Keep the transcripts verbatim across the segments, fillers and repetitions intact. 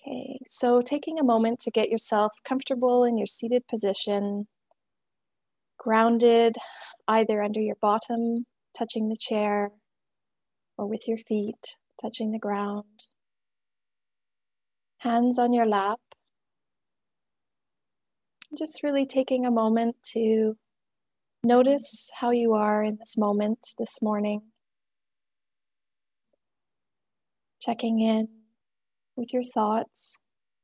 Okay, so taking a moment to get yourself comfortable in your seated position, grounded either under your bottom, touching the chair, or with your feet touching the ground. Hands on your lap. Just really taking a moment to notice how you are in this moment this morning. Checking in with your thoughts.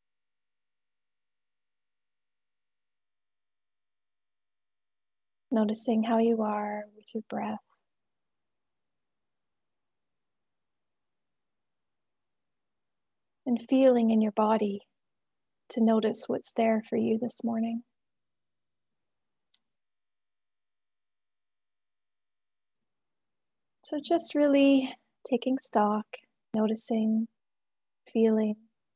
Noticing how you are with your breath. And feeling in your body to notice what's there for you this morning. So just really taking stock, noticing, feeling.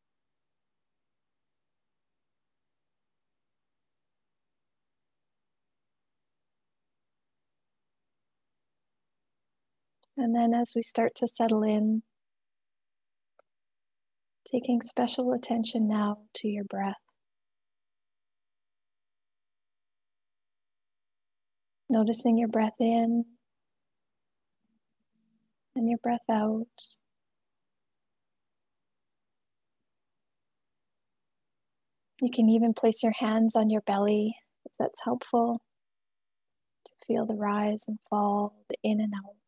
And then as we start to settle in, taking special attention now to your breath. Noticing your breath in and your breath out. You can even place your hands on your belly if that's helpful to feel the rise and fall, the in and out.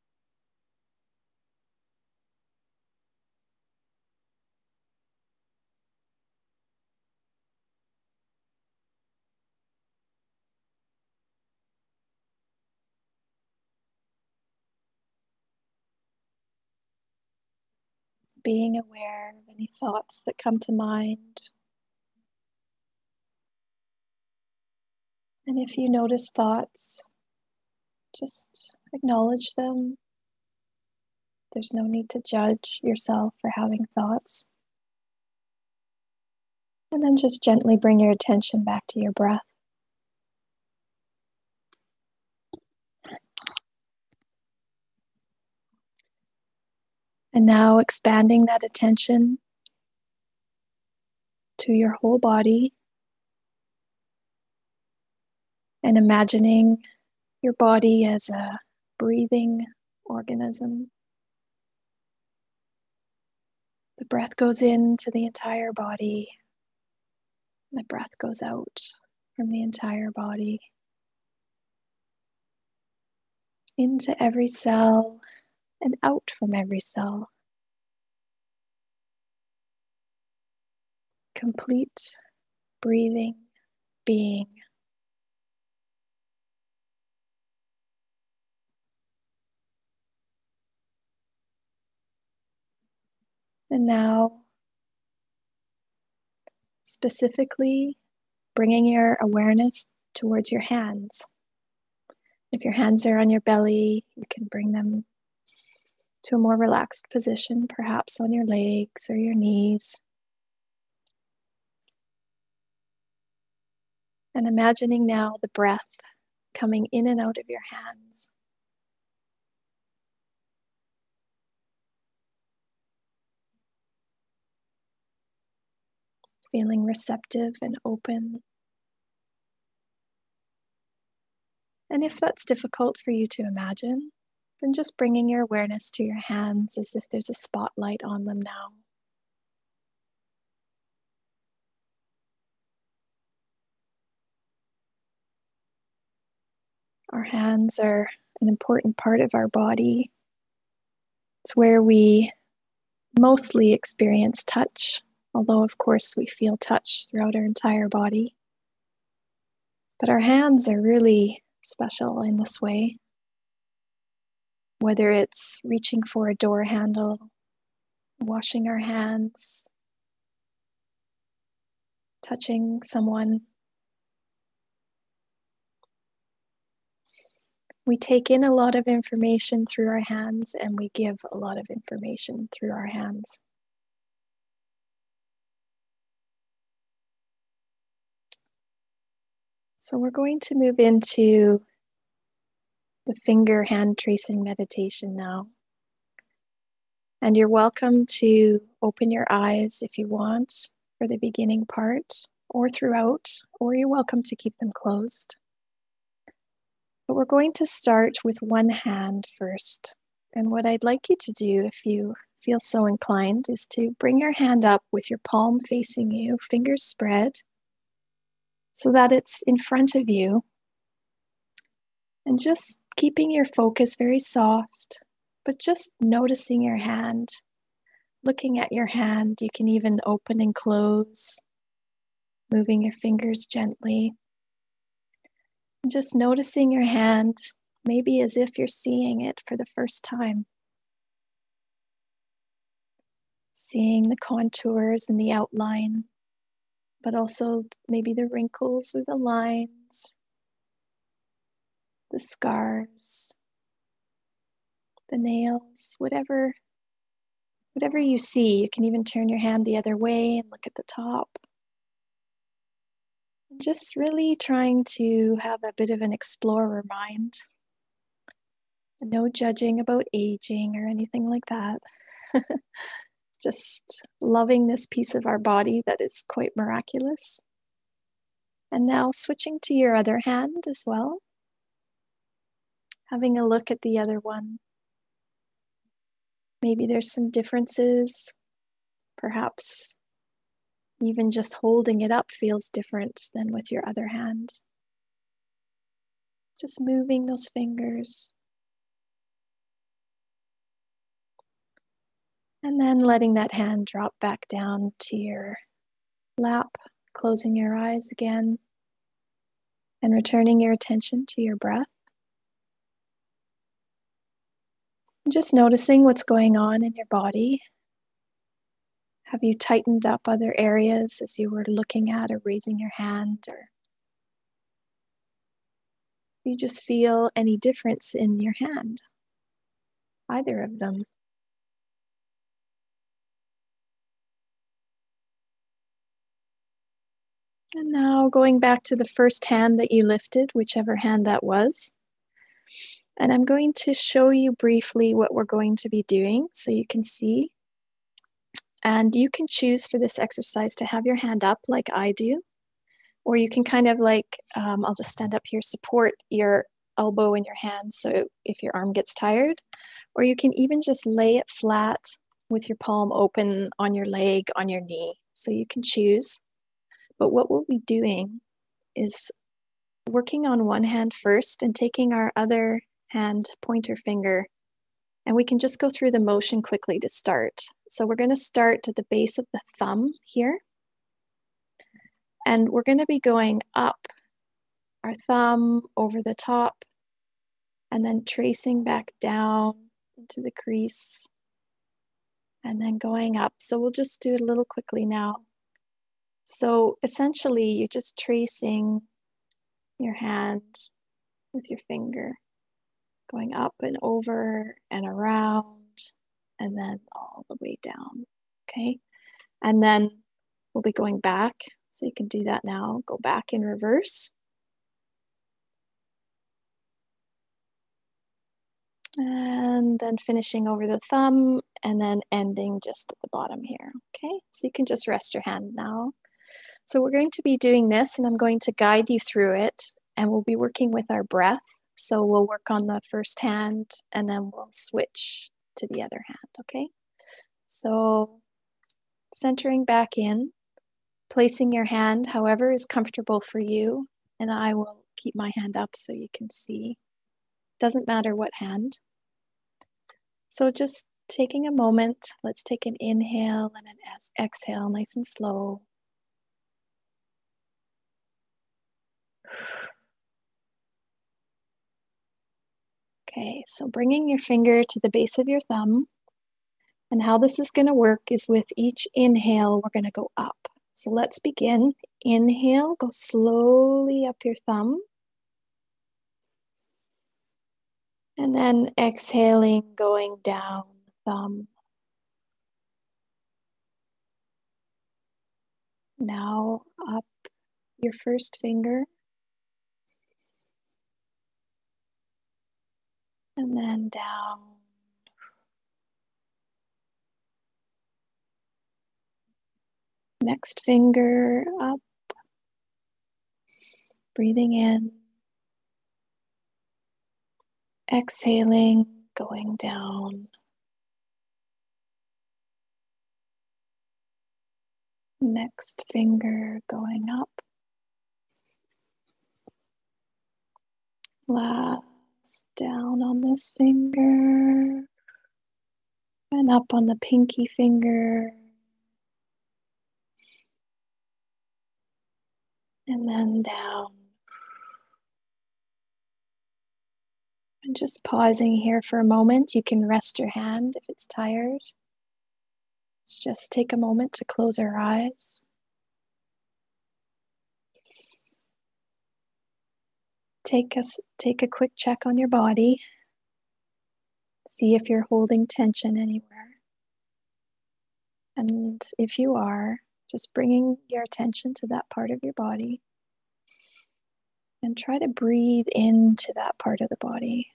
Being aware of any thoughts that come to mind. And if you notice thoughts, just acknowledge them. There's no need to judge yourself for having thoughts. And then just gently bring your attention back to your breath. And now expanding that attention to your whole body and imagining your body as a breathing organism. The breath goes into the entire body. The breath goes out from the entire body. Into every cell and out from every cell. Complete breathing, being. And now, specifically, bringing your awareness towards your hands. If your hands are on your belly, you can bring them to a more relaxed position, perhaps on your legs or your knees. And imagining now the breath coming in and out of your hands. Feeling receptive and open. And if that's difficult for you to imagine, then just bringing your awareness to your hands as if there's a spotlight on them now. Our hands are an important part of our body. It's where we mostly experience touch, although of course we feel touch throughout our entire body. But our hands are really special in this way. Whether it's reaching for a door handle, washing our hands, touching someone. We take in a lot of information through our hands and we give a lot of information through our hands. So we're going to move into the finger hand tracing meditation now. And you're welcome to open your eyes if you want for the beginning part or throughout, or you're welcome to keep them closed. But we're going to start with one hand first. And what I'd like you to do, if you feel so inclined, is to bring your hand up with your palm facing you, fingers spread, so that it's in front of you. And just keeping your focus very soft, but just noticing your hand, looking at your hand. You can even open and close, moving your fingers gently. And just noticing your hand, maybe as if you're seeing it for the first time. Seeing the contours and the outline, but also maybe the wrinkles or the lines, the scars, the nails, whatever, whatever you see. You can even turn your hand the other way and look at the top. Just really trying to have a bit of an explorer mind. No judging about aging or anything like that. Just loving this piece of our body that is quite miraculous. And now switching to your other hand as well. Having a look at the other one. Maybe there's some differences. Perhaps even just holding it up feels different than with your other hand. Just moving those fingers. And then letting that hand drop back down to your lap, closing your eyes again, and returning your attention to your breath. And just noticing what's going on in your body. Have you tightened up other areas as you were looking at or raising your hand? Or you just feel any difference in your hand? Either of them. And now going back to the first hand that you lifted, whichever hand that was. And I'm going to show you briefly what we're going to be doing so you can see. And you can choose for this exercise to have your hand up like I do. Or you can kind of like, um, I'll just stand up here, support your elbow in your hand so if your arm gets tired. Or you can even just lay it flat with your palm open on your leg, on your knee. So you can choose. But what we'll be doing is working on one hand first and taking our other hand pointer finger, and we can just go through the motion quickly to start. So we're going to start at the base of the thumb here, and we're going to be going up our thumb over the top and then tracing back down into the crease and then going up. So we'll just do it a little quickly now. So essentially you're just tracing your hand with your finger, going up and over and around, and then all the way down, okay? And then we'll be going back, so you can do that now. Go back in reverse. And then finishing over the thumb, and then ending just at the bottom here, okay? So you can just rest your hand now. So we're going to be doing this, and I'm going to guide you through it, and we'll be working with our breath. So we'll work on the first hand, and then we'll switch to the other hand, okay? So centering back in, placing your hand however is comfortable for you, and I will keep my hand up so you can see. Doesn't matter what hand. So just taking a moment, let's take an inhale and an exhale, nice and slow. Okay, so bringing your finger to the base of your thumb, and how this is going to work is with each inhale, we're going to go up. So let's begin. Inhale, go slowly up your thumb. And then exhaling, going down the thumb. Now up your first finger. And then down. next finger up, breathing in, exhaling, going down. Next finger going up. Last down on this finger. And up on the pinky finger. And then down. And just pausing here for a moment. You can rest your hand if it's tired. Let's just take a moment to close our eyes. Take a, take a quick check on your body. See if you're holding tension anywhere. And if you are, just bringing your attention to that part of your body. And try to breathe into that part of the body.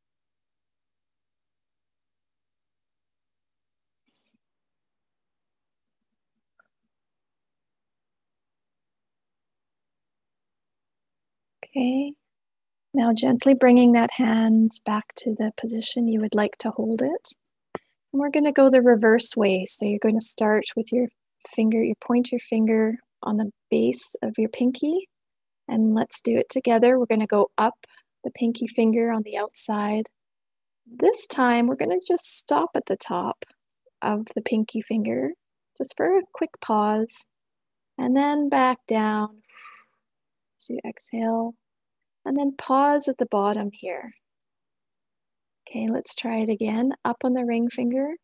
Okay. Now gently bringing that hand back to the position you would like to hold it. And we're going to go the reverse way. So you're going to start with your finger, your pointer finger on the base of your pinky. And let's do it together. We're going to go up the pinky finger on the outside. This time we're going to just stop at the top of the pinky finger, just for a quick pause. And then back down. So you exhale. And then pause at the bottom here. Okay, let's try it again. Up on the ring finger.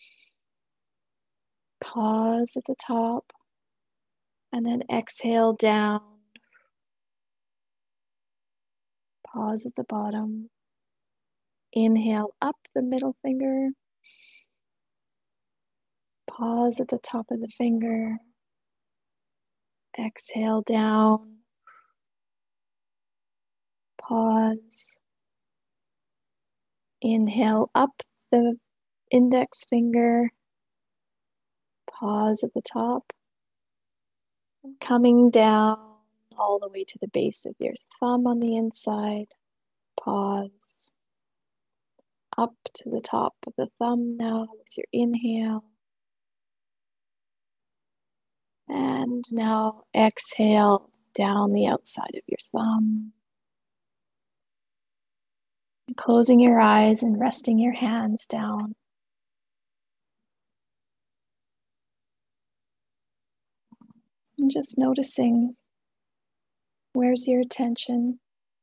Pause at the top. And then exhale down. Pause at the bottom. Inhale up the middle finger. Pause at the top of the finger. Exhale down. Pause. Inhale up the index finger. Pause at the top. Coming down all the way to the base of your thumb on the inside. Pause. Up to the top of the thumb now with your inhale. And now exhale down the outside of your thumb. And closing your eyes and resting your hands down. And just noticing, where's your attention?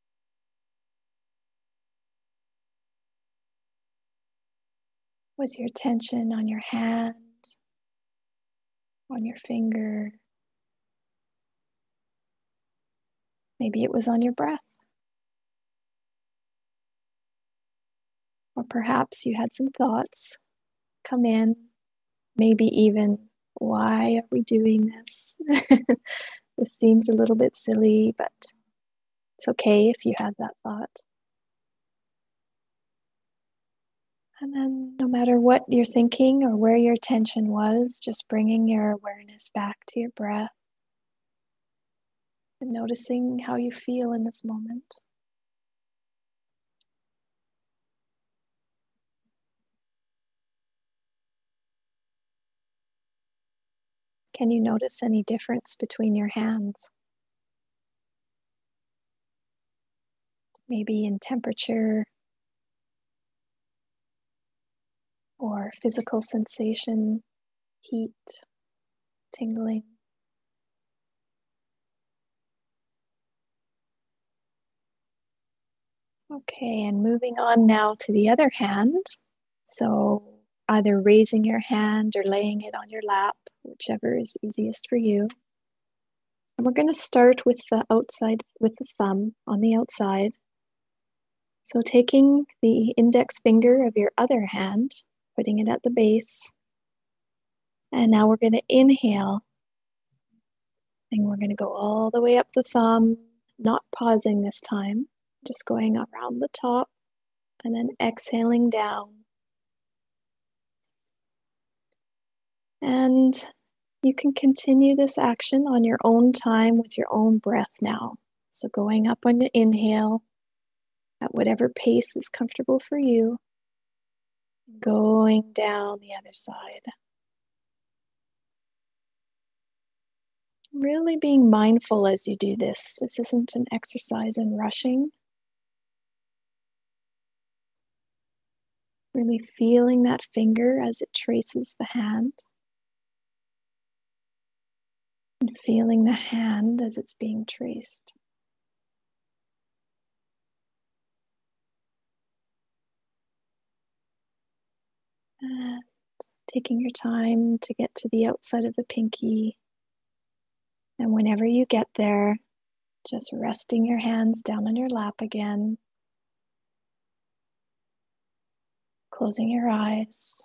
Was your attention on your hand, on your finger? Maybe it was on your breath. Or perhaps you had some thoughts come in, maybe even, why are we doing this? This seems a little bit silly, but it's okay if you had that thought. And then no matter what you're thinking or where your attention was, just bringing your awareness back to your breath and noticing how you feel in this moment. Can you notice any difference between your hands? Maybe in temperature or physical sensation, heat, tingling. Okay, and moving on now to the other hand. So either raising your hand or laying it on your lap, whichever is easiest for you. And we're going to start with the outside, with the thumb on the outside. So taking the index finger of your other hand, putting it at the base. And now we're going to inhale. And we're going to go all the way up the thumb, not pausing this time, just going around the top and then exhaling down. And You can continue this action on your own time with your own breath now. So going up on the inhale at whatever pace is comfortable for you, going down the other side. Really being mindful as you do this. This isn't an exercise in rushing. Really feeling that finger as it traces the hand. And feeling the hand as it's being traced. And taking your time to get to the outside of the pinky. And whenever you get there, just resting your hands down on your lap again. Closing your eyes.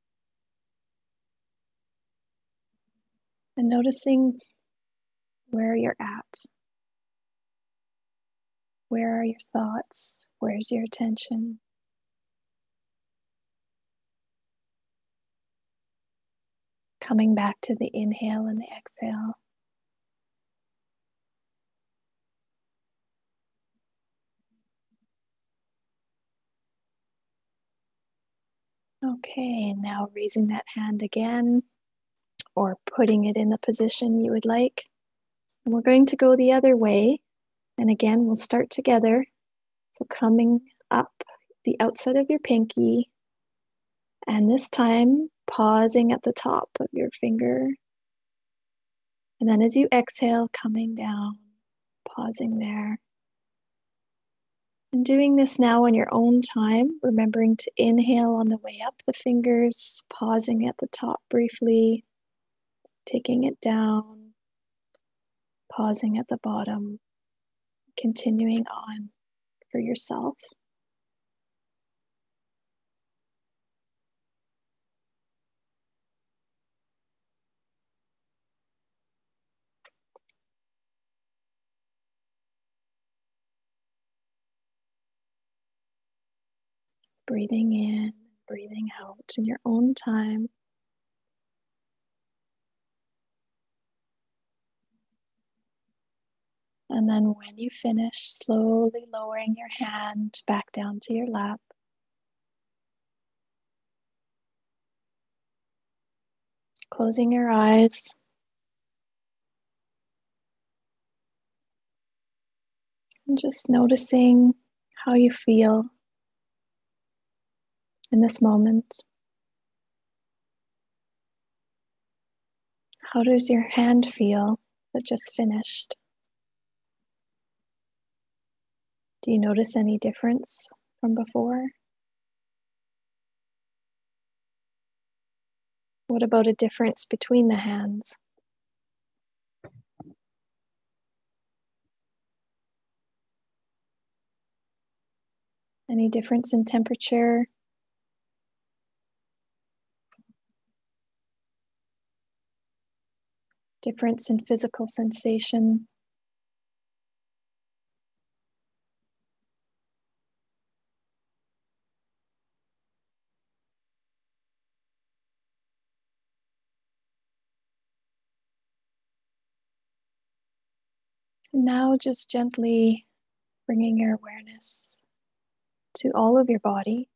And noticing where you're at. Where are your thoughts? Where's your attention? Coming back to the inhale and the exhale. Okay, now raising that hand again, or putting it in the position you would like. And we're going to go the other way. And again, we'll start together. So coming up the outside of your pinky, and this time pausing at the top of your finger. And then as you exhale, coming down, pausing there. And doing this now on your own time, remembering to inhale on the way up the fingers, pausing at the top briefly, taking it down, pausing at the bottom, continuing on for yourself. Breathing in, breathing out in your own time. And then when you finish, slowly lowering your hand back down to your lap. Closing your eyes. And just noticing how you feel in this moment. How does your hand feel that just finished? Do you notice any difference from before? What about a difference between the hands? Any difference in temperature? Difference in physical sensation? And now just gently bringing your awareness to all of your body.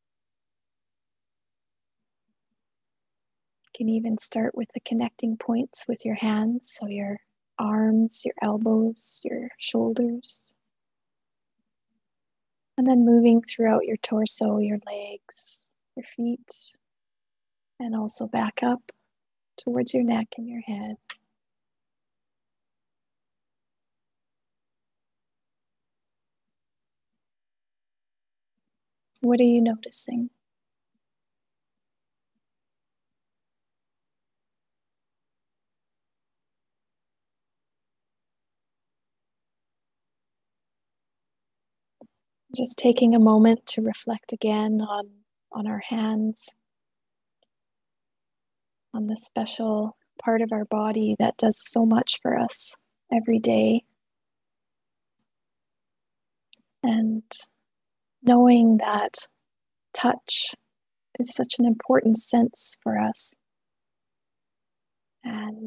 You can even start with the connecting points with your hands, so your arms, your elbows, your shoulders. And then moving throughout your torso, your legs, your feet, and also back up towards your neck and your head. What are you noticing? Just taking a moment to reflect again on, on our hands, on the special part of our body that does so much for us every day. And knowing that touch is such an important sense for us. And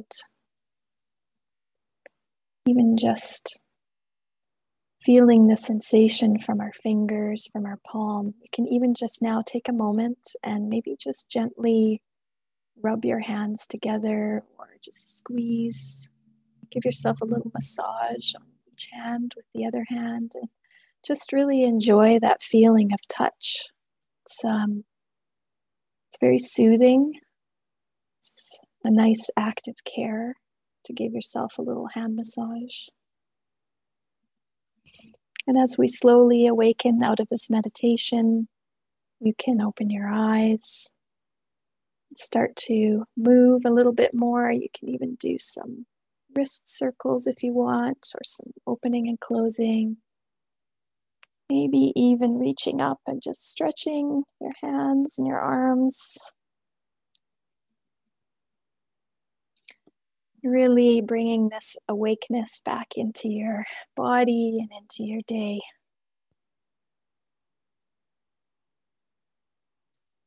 even just feeling the sensation from our fingers, from our palm. You can even just now take a moment and maybe just gently rub your hands together or just squeeze. Give yourself a little massage on each hand with the other hand, and just really enjoy that feeling of touch. It's, um, it's very soothing. It's a nice act of care to give yourself a little hand massage. And as we slowly awaken out of this meditation, you can open your eyes, start to move a little bit more. You can even do some wrist circles if you want, or some opening and closing. Maybe even reaching up and just stretching your hands and your arms. Really bringing this awakeness back into your body and into your day.